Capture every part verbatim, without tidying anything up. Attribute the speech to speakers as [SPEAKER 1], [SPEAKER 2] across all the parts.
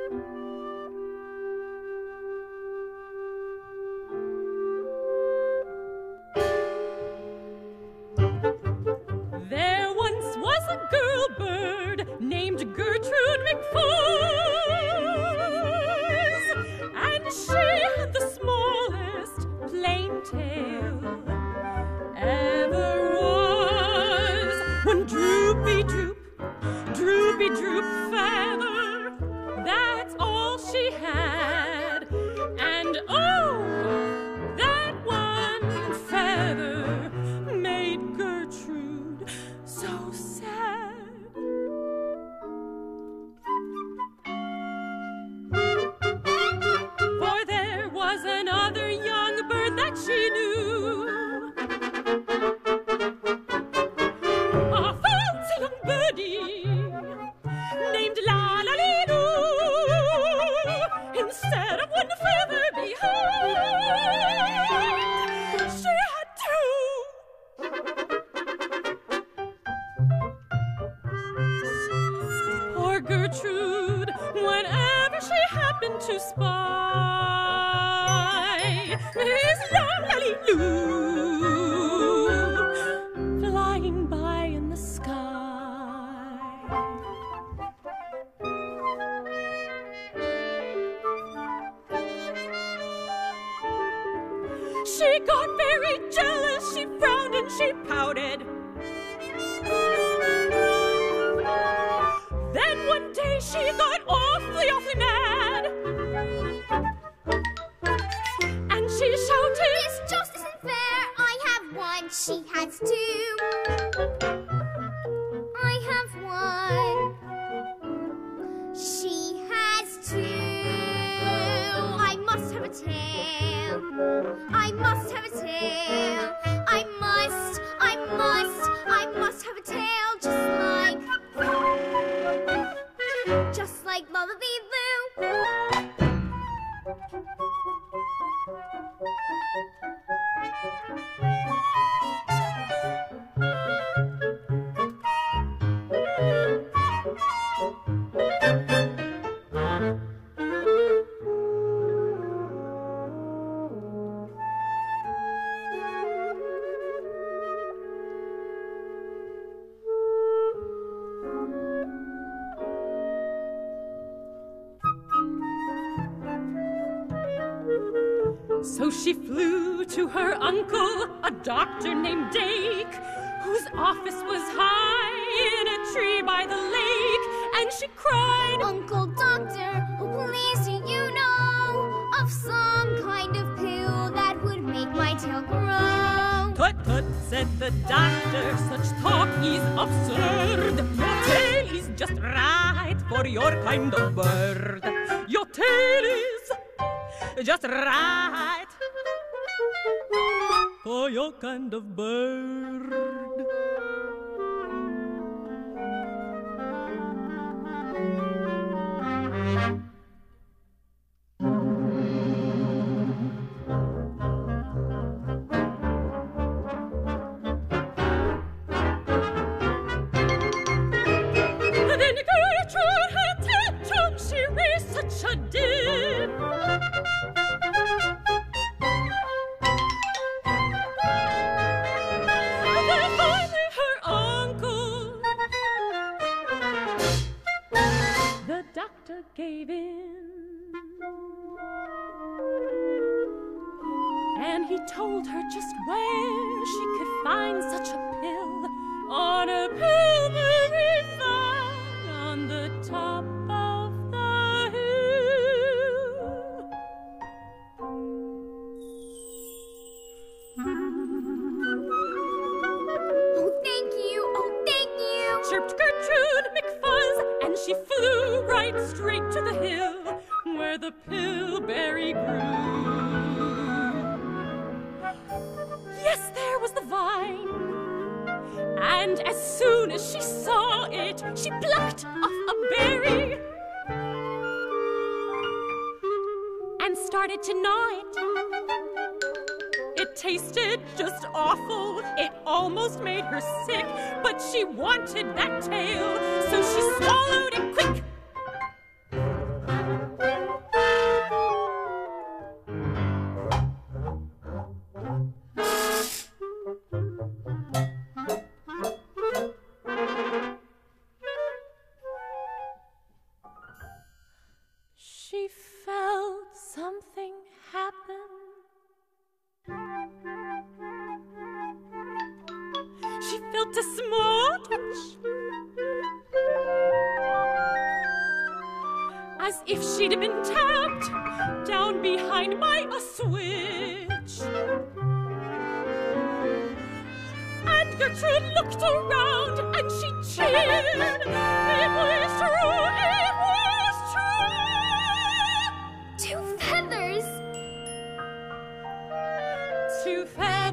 [SPEAKER 1] There once was a girl bird named Gertrude McFuzz, and she had the smallest plain tail ever was. One droopy droop, droopy droop feather, that's all she had. And oh, that one feather made Gertrude so sad. For there was another young bird that she knew, a fancy young birdie named La-la-lee-doo. Instead of one feather behind, she had two. Poor Gertrude, whenever she happened to spy Miss La-la-lee-doo flying by in the sky, she got very jealous, she frowned and she pouted. Then one day she got awfully, awfully mad, and she shouted,
[SPEAKER 2] This just isn't fair. I have one, she has two. I have one, she has two. I must have a tail. I must have a tail. I must, I must, I must have a tail, just like, just like La-la-lee-loo.
[SPEAKER 1] So she flew to her uncle, a doctor named Dake, whose office was high in a tree by the lake, and she cried,
[SPEAKER 2] Uncle Doctor, oh please do you know of some kind of pill that would make my tail grow?
[SPEAKER 1] Tut tut, said the doctor, such talk is absurd. Your tail is just right for your kind of bird. Your tail is just right for your kind of bird. Then Gertrude had tension, she raised such a din. Then finally her uncle, the doctor, gave in, and he told her just where she could find such a pill, on a pill very fine on the top of the hill.
[SPEAKER 2] Oh, thank you, oh, thank you.
[SPEAKER 1] Chirped Gertrude McFuzz, and she flew right straight to the hill where the pillberry grew. Yes, there was the vine, and as soon as she saw it, she plucked off a berry and started to gnaw it. It tasted just awful, it almost made her sick, but she wanted that tail, so she swallowed it quick. felt a small twitch, as if she'd been tapped down behind by a switch. And Gertrude looked around and she cheered. It was true, it was true.
[SPEAKER 2] Two feathers.
[SPEAKER 1] Two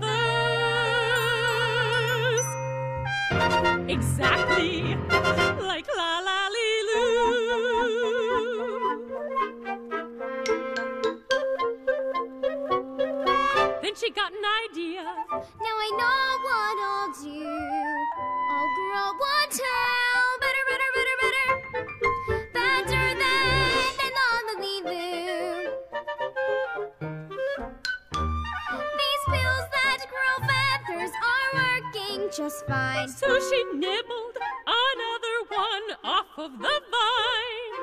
[SPEAKER 1] feathers. Exactly like la la lee loo. Then she got an idea.
[SPEAKER 2] Now I know what I'll do. I'll grow one tail. Better, better, better, better. Better than than on the Lulu. These pills that grow feathers are working just fine.
[SPEAKER 1] So she nibbled another one off of the vine.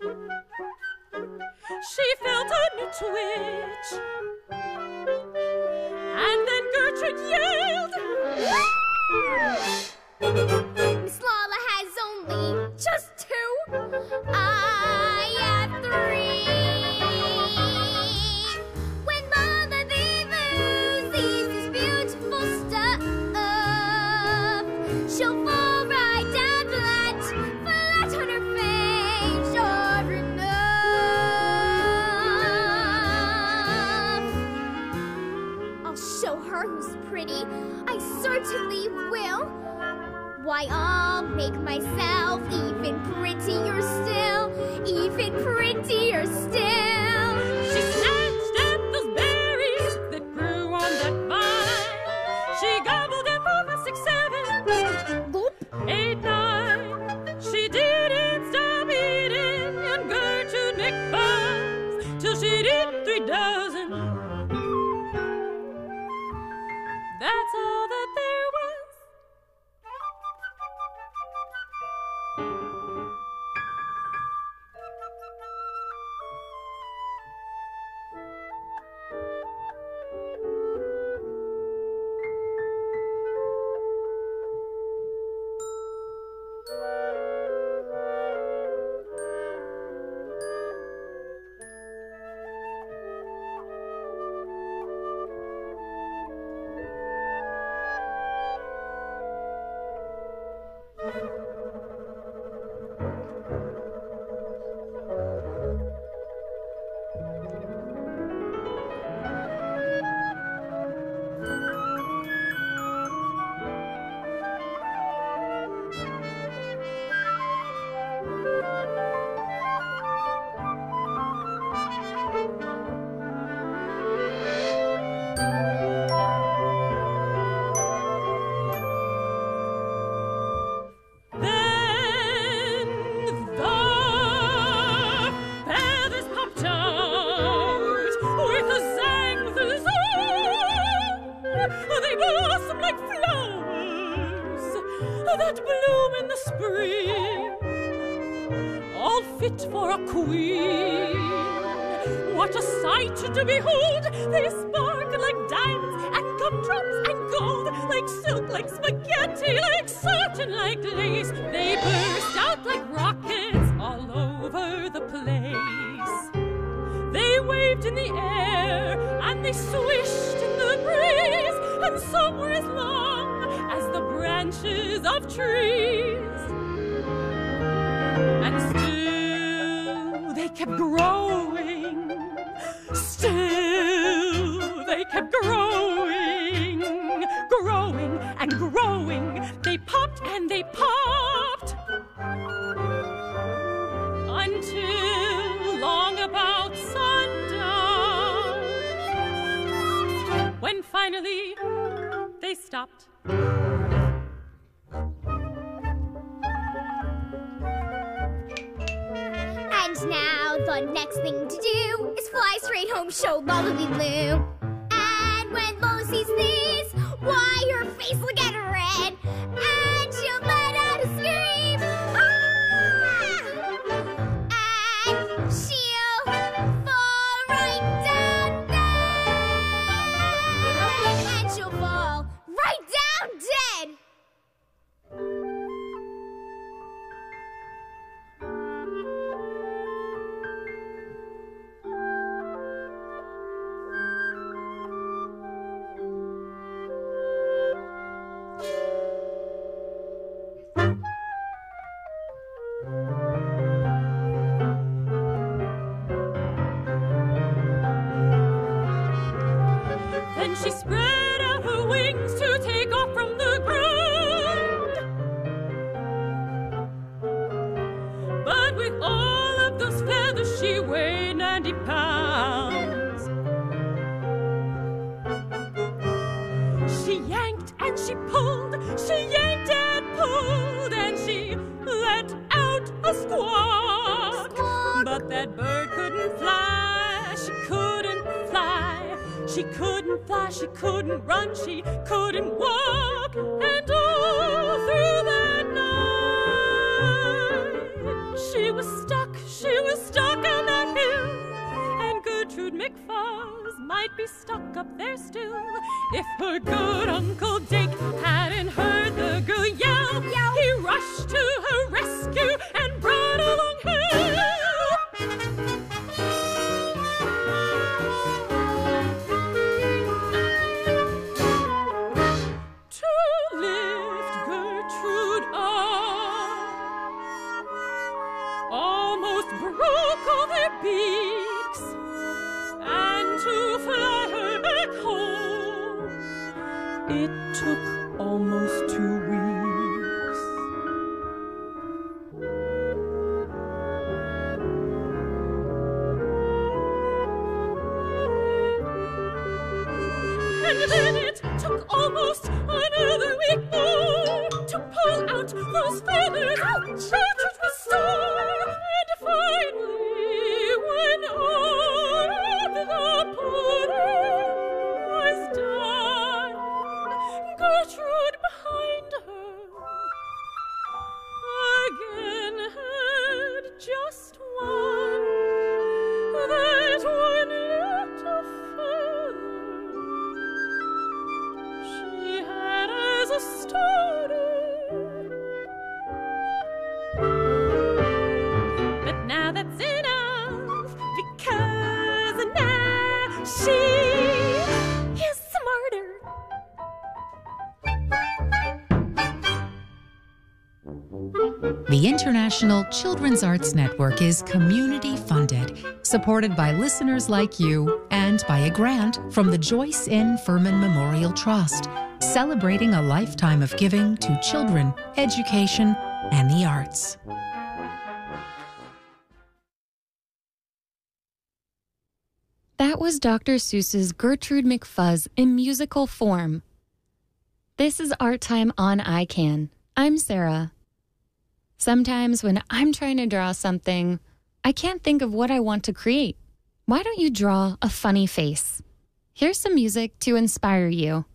[SPEAKER 1] She felt a new twitch. And then Gertrude yelled,
[SPEAKER 2] Miss Lala has only just two. I have three. When Lala loses this beautiful stuff, she'll fall right down flat, flat on her face, sure enough. I'll show her who's pretty. I certainly will. Why, I'll make myself even prettier still, even prettier still.
[SPEAKER 1] she snatched at those berries that grew on that vine. She gobbled them for a six, seven,
[SPEAKER 2] Gulp.
[SPEAKER 1] eight, nine. She didn't stop eating, and Gertrude McBuzz, till she'd eat three dozen. That's all that there was. That bloom in the spring, all fit for a queen. What a sight to behold! They sparkle like diamonds and gumdrops and gold, like silk, like spaghetti, like satin, like lace. They burst out like rockets all over the place. They waved in the air and they swished in the breeze, and some were as long as the branches of trees. And still they kept growing. Still they kept growing, growing and growing. They popped and they popped until long about sundown, when finally they stopped.
[SPEAKER 2] And now the next thing to do is fly straight home, show Lala Lulu. And when Lola sees this, why, her face will get red, and she'll let out a scream. Ah! And she'll fall right down dead. And she'll fall right down dead.
[SPEAKER 1] but with all of those feathers she weighed ninety pounds. She yanked and she pulled, she yanked and pulled, and she let out a squawk.
[SPEAKER 2] Squawk.
[SPEAKER 1] But that bird couldn't fly, she couldn't fly. She couldn't fly, she couldn't run, she couldn't walk. And all through that night, she was stuck, she was stuck on that hill. And Gertrude McFuzz might be stuck up there still if her good Uncle Dake hadn't heard the girl yell.
[SPEAKER 2] Yell.
[SPEAKER 1] He rushed to her rescue and brought along help. To lift Gertrude up, almost broke all their beaks, and to fly her back home, it took almost two weeks. And then it took almost another week more to pull out those feathers. Gertrude was sore, and finally, when all of the pudding was done, Gertrude behind her again had just one, that one little feather she had as a starter. But now that's enough, because now she is smarter.
[SPEAKER 3] The International Children's Arts Network is community funded, supported by listeners like you, and by a grant from the Joyce N. Furman Memorial Trust, celebrating a lifetime of giving to children, education, and the arts.
[SPEAKER 4] That was Doctor Seuss's Gertrude McFuzz in musical form. This is Art Time on I CAN. I'm Sarah. Sometimes when I'm trying to draw something, I can't think of what I want to create. Why don't you draw a funny face? Here's some music to inspire you.